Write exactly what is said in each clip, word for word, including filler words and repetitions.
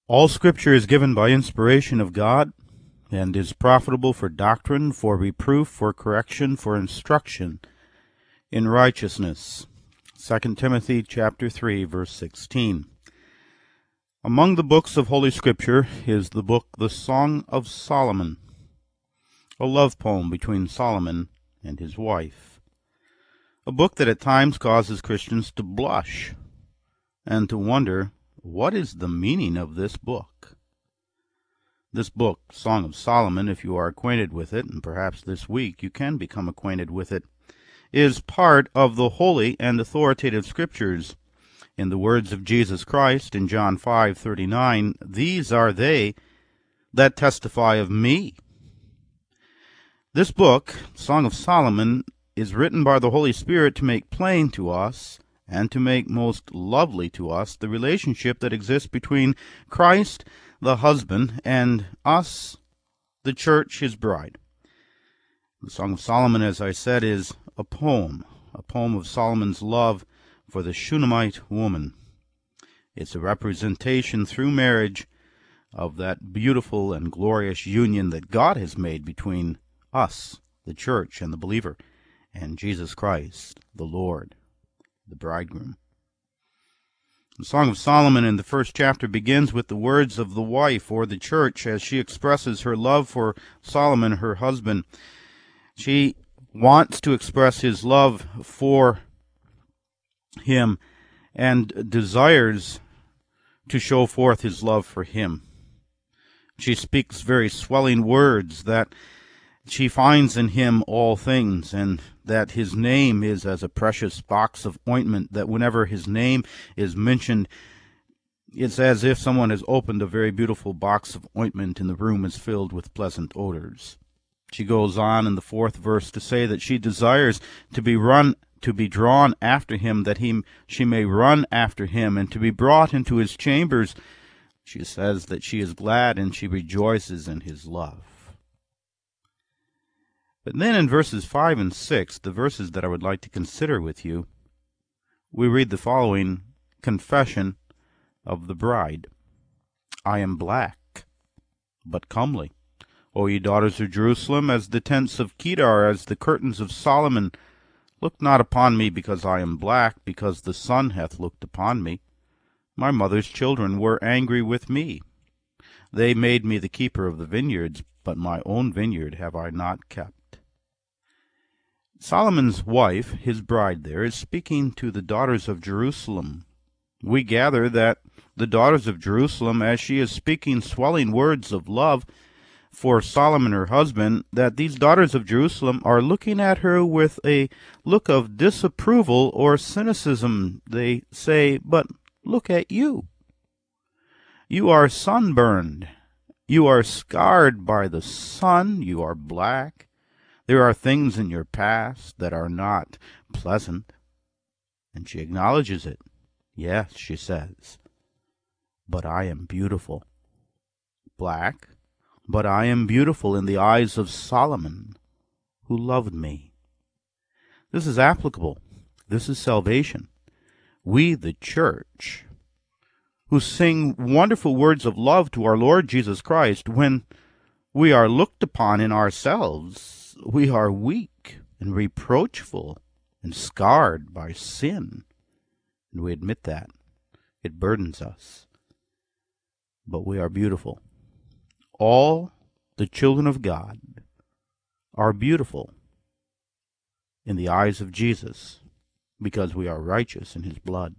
All Scripture is given by inspiration of God, and is profitable for doctrine, for reproof, for correction, for instruction in righteousness. Second Timothy chapter three, verse sixteen. Among the books of Holy Scripture is the book The Song of Solomon, a love poem between Solomon and his wife. A book that at times causes Christians to blush and to wonder, what is the meaning of this book? This book, Song of Solomon, if you are acquainted with it, and perhaps this week you can become acquainted with it, is part of the holy and authoritative Scriptures. In the words of Jesus Christ in John five thirty-nine, "These are they that testify of me." This book, Song of Solomon, is written by the Holy Spirit to make plain to us and to make most lovely to us the relationship that exists between Christ, the husband, and us, the church, his bride. The Song of Solomon, as I said, is a poem, a poem of Solomon's love for the Shunammite woman. It's a representation through marriage of that beautiful and glorious union that God has made between us, the church, and the believer, and Jesus Christ, the Lord, the bridegroom. The Song of Solomon in the first chapter begins with the words of the wife, or the church, as she expresses her love for Solomon, her husband. She wants to express his love for him and desires to show forth his love for him. She speaks very swelling words that she finds in him all things, and that his name is as a precious box of ointment, that whenever his name is mentioned, it's as if someone has opened a very beautiful box of ointment and the room is filled with pleasant odors. She goes on in the fourth verse to say that she desires to be run to be drawn after him, that he she may run after him, and to be brought into his chambers. She says that she is glad and she rejoices in his love. But then in verses five and six, the verses that I would like to consider with you, we read the following confession of the bride. "I am black, but comely. O ye daughters of Jerusalem, as the tents of Kedar, as the curtains of Solomon. Look not upon me because I am black, because the sun hath looked upon me. My mother's children were angry with me. They made me the keeper of the vineyards, but my own vineyard have I not kept." Solomon's wife, his bride there, is speaking to the daughters of Jerusalem. We gather that the daughters of Jerusalem, as she is speaking swelling words of love for Solomon, her husband, that these daughters of Jerusalem are looking at her with a look of disapproval or cynicism. They say, "But look at you. You are sunburned. You are scarred by the sun. You are black. There are things in your past that are not pleasant." And she acknowledges it. "Yes," she says, "but I am beautiful. Black, but I am beautiful in the eyes of Solomon, who loved me." This is applicable. This is salvation. We, the church, who sing wonderful words of love to our Lord Jesus Christ, when we are looked upon in ourselves, we are weak and reproachful and scarred by sin, and we admit that. It burdens us. But we are beautiful. All the children of God are beautiful in the eyes of Jesus because we are righteous in his blood.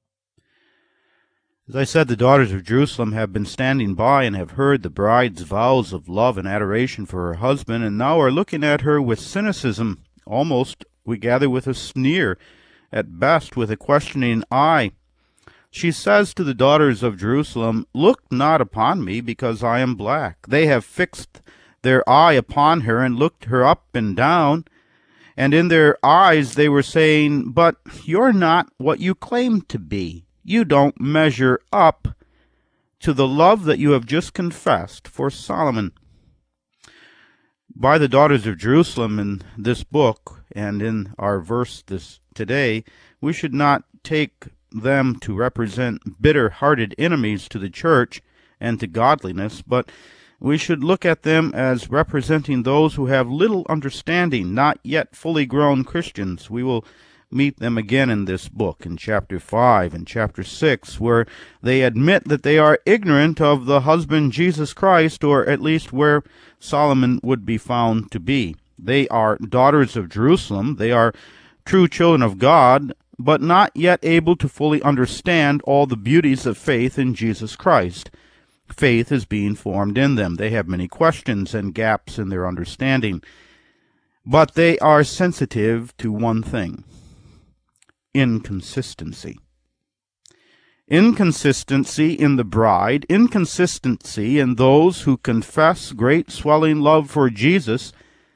As I said, the daughters of Jerusalem have been standing by and have heard the bride's vows of love and adoration for her husband, and now are looking at her with cynicism, almost, we gather, with a sneer, at best with a questioning eye. She says to the daughters of Jerusalem, "Look not upon me because I am black." They have fixed their eye upon her and looked her up and down, and in their eyes they were saying, "But you're not what you claim to be. You don't measure up to the love that you have just confessed for Solomon." By the daughters of Jerusalem in this book and in our verse this today, we should not take them to represent bitter-hearted enemies to the church and to godliness, but we should look at them as representing those who have little understanding, not yet fully grown Christians. We will meet them again in this book, in chapter five and chapter six, where they admit that they are ignorant of the husband Jesus Christ, or at least where Solomon would be found to be. They are daughters of Jerusalem. They are true children of God, but not yet able to fully understand all the beauties of faith in Jesus Christ. Faith is being formed in them. They have many questions and gaps in their understanding, but they are sensitive to one thing: inconsistency. Inconsistency in the bride, inconsistency in those who confess great swelling love for Jesus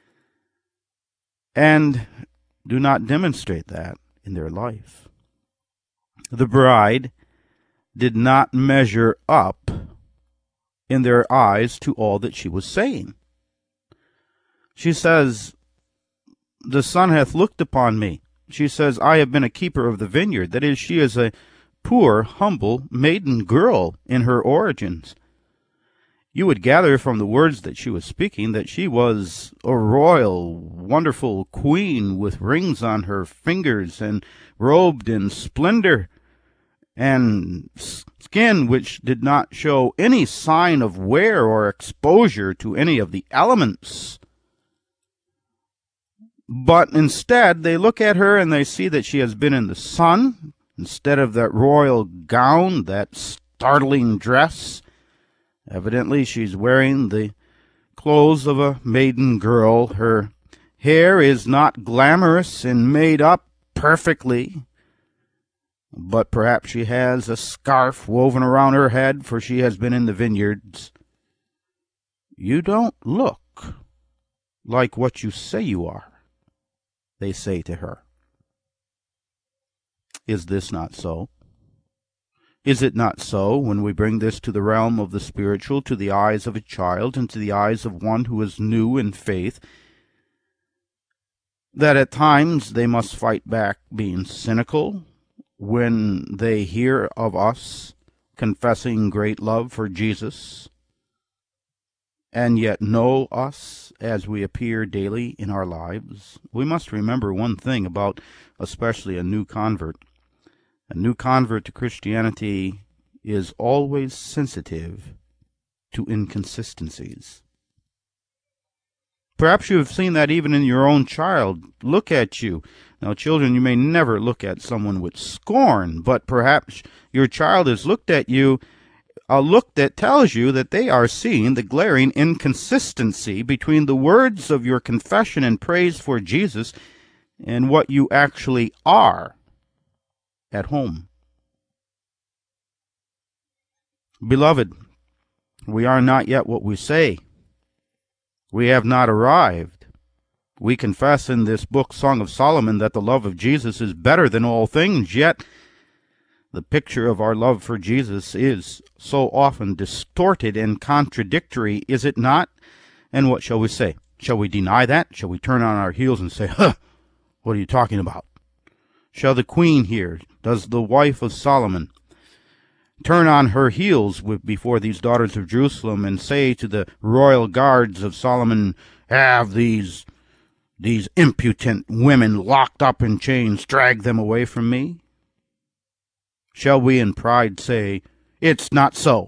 and do not demonstrate that in their life. The bride did not measure up in their eyes to all that she was saying. She says, "The Son hath looked upon me." She says, "I have been a keeper of the vineyard." That is, she is a poor, humble maiden girl in her origins. You would gather from the words that she was speaking that she was a royal, wonderful queen with rings on her fingers and robed in splendor and skin which did not show any sign of wear or exposure to any of the elements. But instead, they look at her and they see that she has been in the sun. Instead of that royal gown, that startling dress, evidently she's wearing the clothes of a maiden girl. Her hair is not glamorous and made up perfectly, but perhaps she has a scarf woven around her head, for she has been in the vineyards. "You don't look like what you say you are," they say to her. Is this not so? Is it not so when we bring this to the realm of the spiritual, to the eyes of a child, and to the eyes of one who is new in faith, that at times they must fight back being cynical when they hear of us confessing great love for Jesus, and yet know us as we appear daily in our lives? We must remember one thing about especially a new convert. A new convert to Christianity is always sensitive to inconsistencies. Perhaps you have seen that even in your own child. Look at you. Now, children, you may never look at someone with scorn, but perhaps your child has looked at you, a look that tells you that they are seeing the glaring inconsistency between the words of your confession and praise for Jesus and what you actually are at home. Beloved, we are not yet what we say. We have not arrived. We confess in this book, Song of Solomon, that the love of Jesus is better than all things, yet the picture of our love for Jesus is so often distorted and contradictory, is it not? And what shall we say? Shall we deny that? Shall we turn on our heels and say, huh, what are you talking about? Shall the queen here, does the wife of Solomon, turn on her heels with, before these daughters of Jerusalem and say to the royal guards of Solomon, "Have these, these impudent women locked up in chains, drag them away from me"? Shall we in pride say, "It's not so"?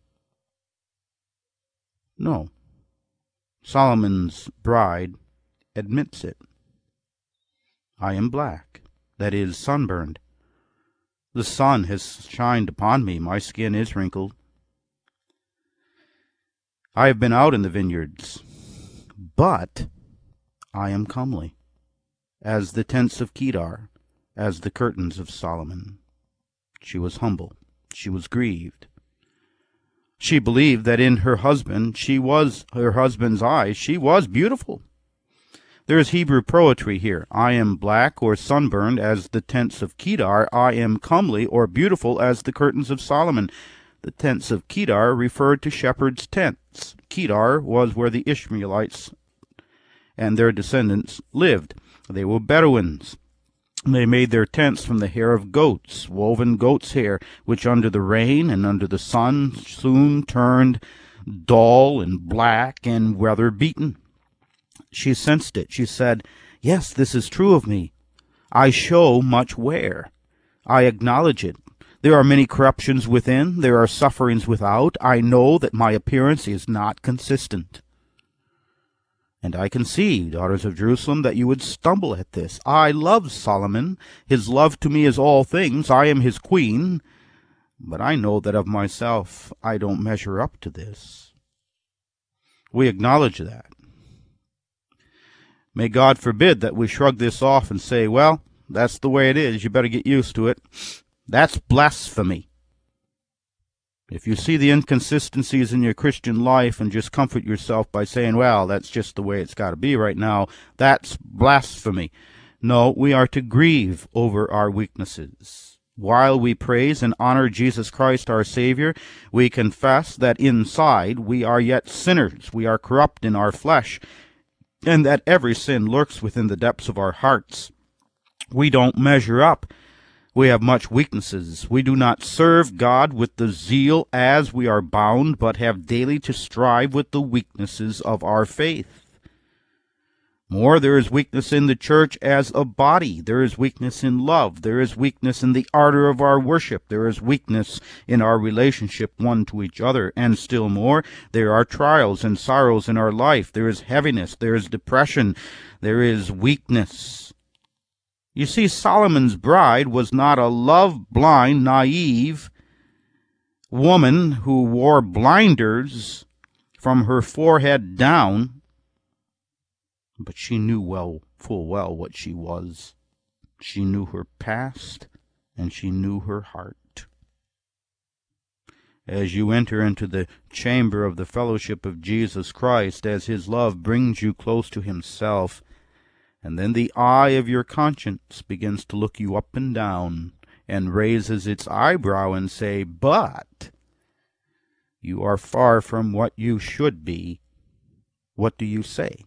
No. Solomon's bride admits it. I am black, that is, sunburned. The sun has shined upon me, my skin is wrinkled. I have been out in the vineyards, but I am comely, as the tents of Kedar, as the curtains of Solomon. She was humble, she was grieved. She believed that in her husband, she was, her husband's eyes, she was beautiful. There is Hebrew poetry here. I am black or sunburned as the tents of Kedar. I am comely or beautiful as the curtains of Solomon. The tents of Kedar referred to shepherds' tents. Kedar was where the Ishmaelites and their descendants lived. They were Bedouins. They made their tents from the hair of goats, woven goat's hair, which under the rain and under the sun soon turned dull and black and weather-beaten. She sensed it. She said, "Yes, this is true of me. I show much wear. I acknowledge it. There are many corruptions within. There are sufferings without. I know that my appearance is not consistent. And I can see, daughters of Jerusalem, that you would stumble at this. I love Solomon. His love to me is all things. I am his queen. But I know that of myself I don't measure up to this." We acknowledge that. May God forbid that we shrug this off and say, "Well, that's the way it is. You better get used to it." That's blasphemy. If you see the inconsistencies in your Christian life and just comfort yourself by saying, "Well, that's just the way it's got to be right now," that's blasphemy. No, we are to grieve over our weaknesses. While we praise and honor Jesus Christ our Savior, we confess that inside we are yet sinners. We are corrupt in our flesh, and that every sin lurks within the depths of our hearts. We don't measure up. We have much weaknesses. We do not serve God with the zeal as we are bound, but have daily to strive with the weaknesses of our faith. More, there is weakness in the church as a body. There is weakness in love. There is weakness in the ardor of our worship. There is weakness in our relationship one to each other. And still more, there are trials and sorrows in our life. There is heaviness. There is depression. There is weakness. You see, Solomon's bride was not a love-blind, naive woman who wore blinders from her forehead down, but she knew well, full well what she was. She knew her past, and she knew her heart. As you enter into the chamber of the fellowship of Jesus Christ, as his love brings you close to himself, and then the eye of your conscience begins to look you up and down and raises its eyebrow and say, "But you are far from what you should be." What do you say?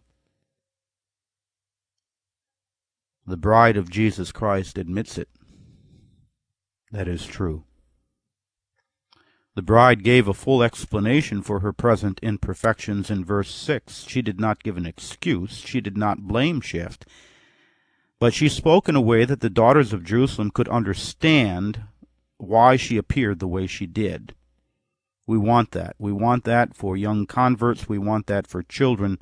The bride of Jesus Christ admits it. That is true. The bride gave a full explanation for her present imperfections in verse six. She did not give an excuse. She did not blame shift. But she spoke in a way that the daughters of Jerusalem could understand why she appeared the way she did. We want that. We want that for young converts. We want that for children.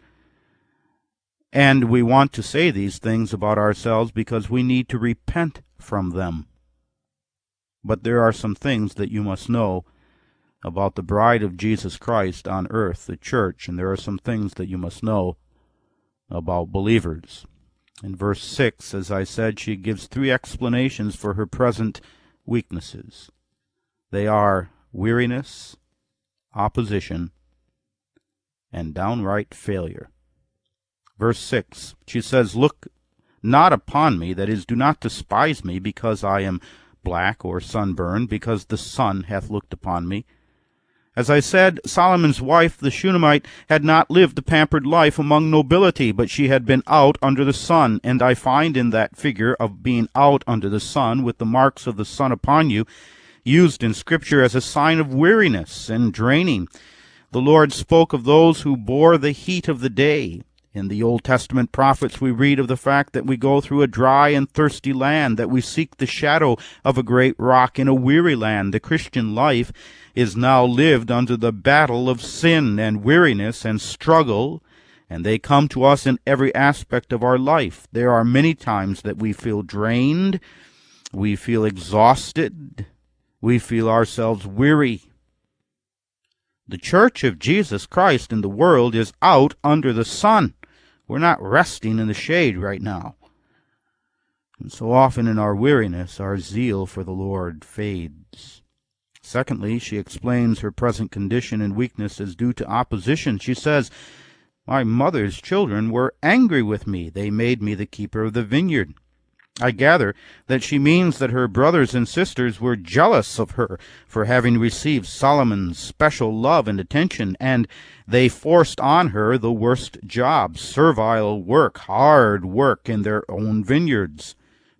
And we want to say these things about ourselves because we need to repent from them. But there are some things that you must know about the bride of Jesus Christ on earth, the church, and there are some things that you must know about believers. In verse six, as I said, she gives three explanations for her present weaknesses. They are weariness, opposition, and downright failure. Verse six, she says, "Look not upon me, that is, do not despise me, because I am black or sunburned, because the sun hath looked upon me." As I said, Solomon's wife, the Shunammite, had not lived a pampered life among nobility, but she had been out under the sun, and I find in that figure of being out under the sun, with the marks of the sun upon you, used in Scripture as a sign of weariness and draining. The Lord spoke of those who bore the heat of the day. In the Old Testament prophets we read of the fact that we go through a dry and thirsty land, that we seek the shadow of a great rock in a weary land. The Christian life is now lived under the battle of sin and weariness and struggle, and they come to us in every aspect of our life. There are many times that we feel drained, we feel exhausted, we feel ourselves weary. The church of Jesus Christ in the world is out under the sun. We're not resting in the shade right now. And so often in our weariness, our zeal for the Lord fades. Secondly, she explains her present condition and weakness as due to opposition. She says, "My mother's children were angry with me. They made me the keeper of the vineyard." I gather that she means that her brothers and sisters were jealous of her for having received Solomon's special love and attention, and they forced on her the worst jobs, servile work, hard work in their own vineyards.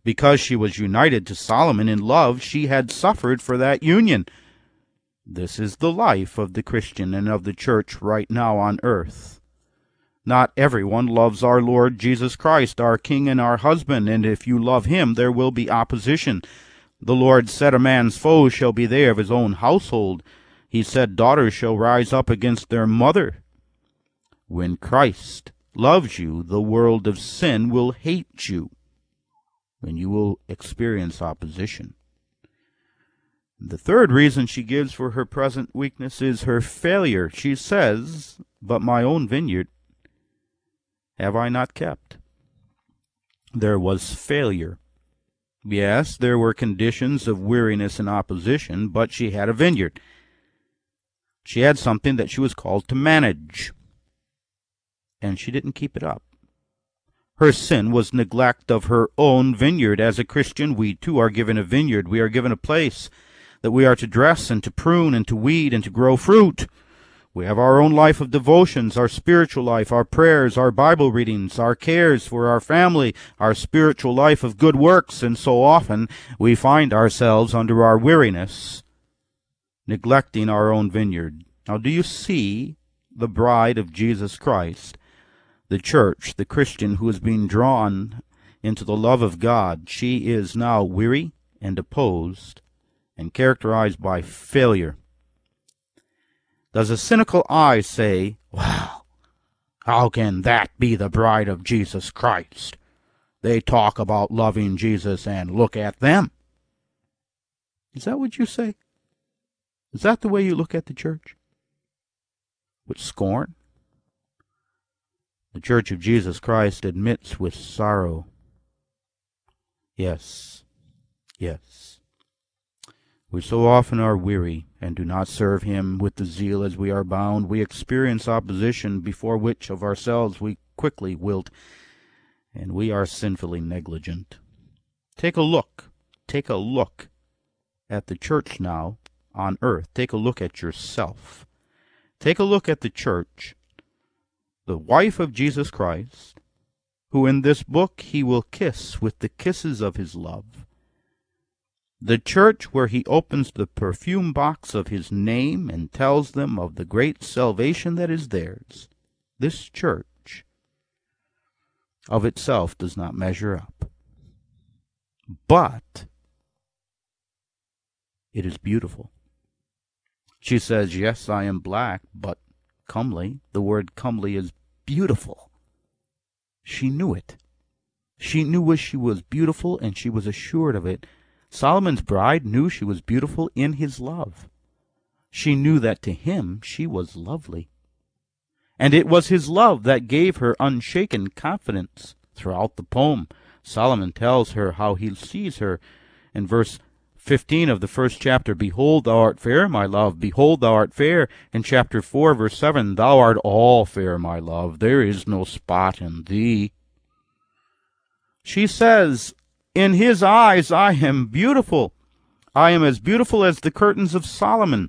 Because she was united to Solomon in love, she had suffered for that union. This is the life of the Christian and of the church right now on earth. Not everyone loves our Lord Jesus Christ, our King and our husband, and if you love him, there will be opposition. The Lord said, a man's foes shall be they of his own household. He said, daughters shall rise up against their mother. When Christ loves you, the world of sin will hate you, and you will experience opposition. The third reason she gives for her present weakness is her failure. She says, but my own vineyard have I not kept. There was failure. Yes, there were conditions of weariness and opposition, but she had a vineyard. She had something that she was called to manage, and she didn't keep it up. Her sin was neglect of her own vineyard. As a Christian, we too are given a vineyard. We are given a place that we are to dress and to prune and to weed and to grow fruit. We have our own life of devotions, our spiritual life, our prayers, our Bible readings, our cares for our family, our spiritual life of good works, and so often we find ourselves under our weariness, neglecting our own vineyard. Now, do you see the bride of Jesus Christ, the church, the Christian who is being drawn into the love of God? She is now weary and opposed and characterized by failure. Does a cynical eye say, well, how can that be the bride of Jesus Christ? They talk about loving Jesus and look at them. Is that what you say? Is that the way you look at the church? With scorn? The Church of Jesus Christ admits with sorrow, yes, yes, we so often are weary and do not serve him with the zeal as we are bound. We experience opposition before which of ourselves we quickly wilt, and we are sinfully negligent. Take a look, take a look at the church now on earth. Take a look at yourself. Take a look at the church, the wife of Jesus Christ, who in this book he will kiss with the kisses of his love. The church where he opens the perfume box of his name and tells them of the great salvation that is theirs. This church of itself does not measure up. But it is beautiful. She says, yes, I am black, but comely. The word comely is beautiful. She knew it. She knew she was beautiful, and she was assured of it. Solomon's bride knew she was beautiful in his love. She knew that to him she was lovely. And it was his love that gave her unshaken confidence. Throughout the poem, Solomon tells her how he sees her. In verse fifteen of the first chapter, behold, thou art fair, my love, behold, thou art fair. In chapter four, verse seven, thou art all fair, my love, there is no spot in thee. She says, in his eyes I am beautiful. I am as beautiful as the curtains of Solomon,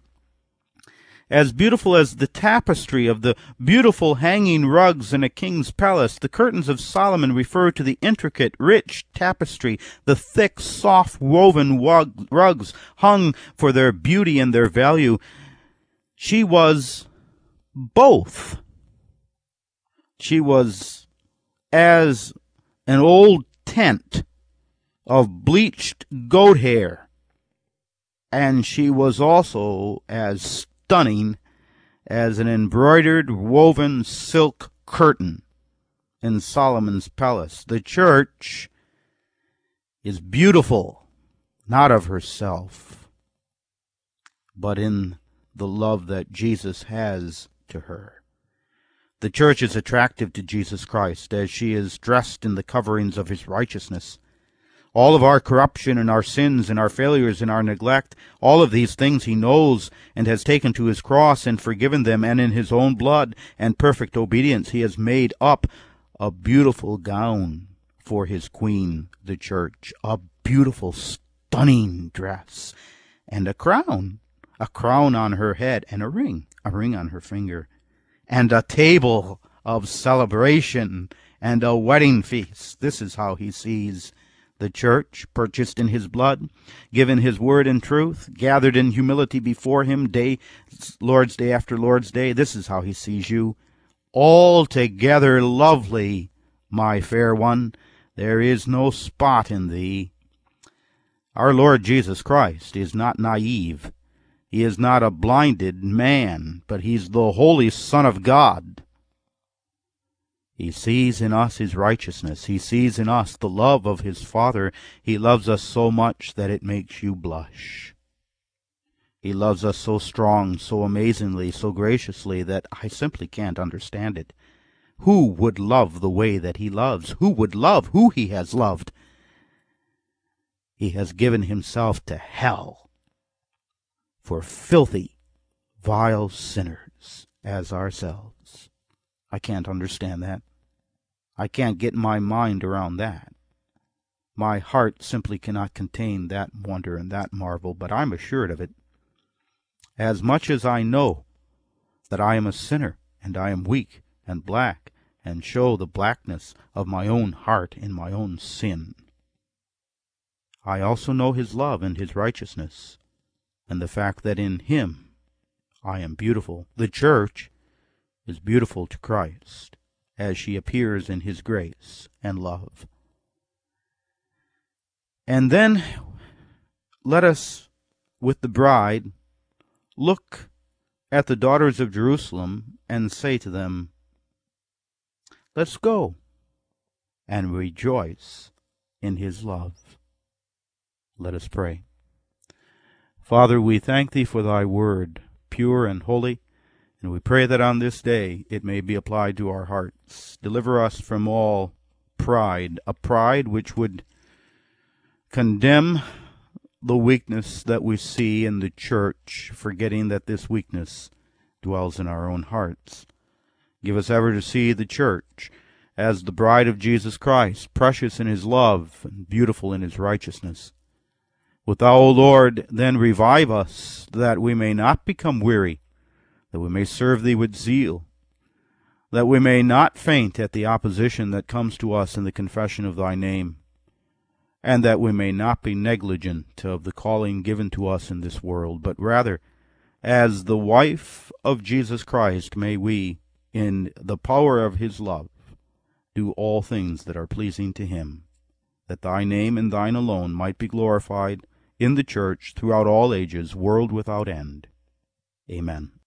as beautiful as the tapestry of the beautiful hanging rugs in a king's palace. The curtains of Solomon refer to the intricate, rich tapestry, the thick, soft woven rugs hung for their beauty and their value. She was both. She was as an old tent of bleached goat hair, and she was also as stunning as an embroidered woven silk curtain in Solomon's palace. The church is beautiful, not of herself, but in the love that Jesus has to her. The church is attractive to Jesus Christ as she is dressed in the coverings of his righteousness. All of our corruption and our sins and our failures and our neglect, all of these things he knows and has taken to his cross and forgiven them, and in his own blood and perfect obedience he has made up a beautiful gown for his queen, the church, a beautiful, stunning dress, and a crown, a crown on her head, and a ring, a ring on her finger, and a table of celebration and a wedding feast. This is how he sees The church, purchased in his blood, given his word in truth, gathered in humility before him day, Lord's Day after Lord's Day. This is how he sees you. Altogether lovely, my fair one. There is no spot in thee. Our Lord Jesus Christ is not naive. He is not a blinded man, but he's the Holy Son of God. He sees in us his righteousness. He sees in us the love of his Father. He loves us so much that it makes you blush. He loves us so strong, so amazingly, so graciously that I simply can't understand it. Who would love the way that he loves? Who would love who he has loved? He has given himself to hell for filthy, vile sinners as ourselves. I can't understand that. I can't get my mind around that. My heart simply cannot contain that wonder and that marvel, but I'm assured of it. As much as I know that I am a sinner, and I am weak and black, and show the blackness of my own heart in my own sin, I also know his love and his righteousness, and the fact that in him I am beautiful. The church is beautiful to Christ as she appears in his grace and love. And then let us, with the bride, look at the daughters of Jerusalem and say to them, let's go and rejoice in his love. Let us pray. Father, we thank thee for thy word, pure and holy, and we pray that on this day it may be applied to our hearts. Deliver us from all pride, a pride which would condemn the weakness that we see in the church, forgetting that this weakness dwells in our own hearts. Give us ever to see the church as the bride of Jesus Christ, precious in his love and beautiful in his righteousness. Wilt thou, O Lord, then revive us, that we may not become weary, that we may serve thee with zeal, that we may not faint at the opposition that comes to us in the confession of thy name, and that we may not be negligent of the calling given to us in this world, but rather, as the wife of Jesus Christ, may we, in the power of his love, do all things that are pleasing to him, that thy name and thine alone might be glorified in the church throughout all ages, world without end. Amen.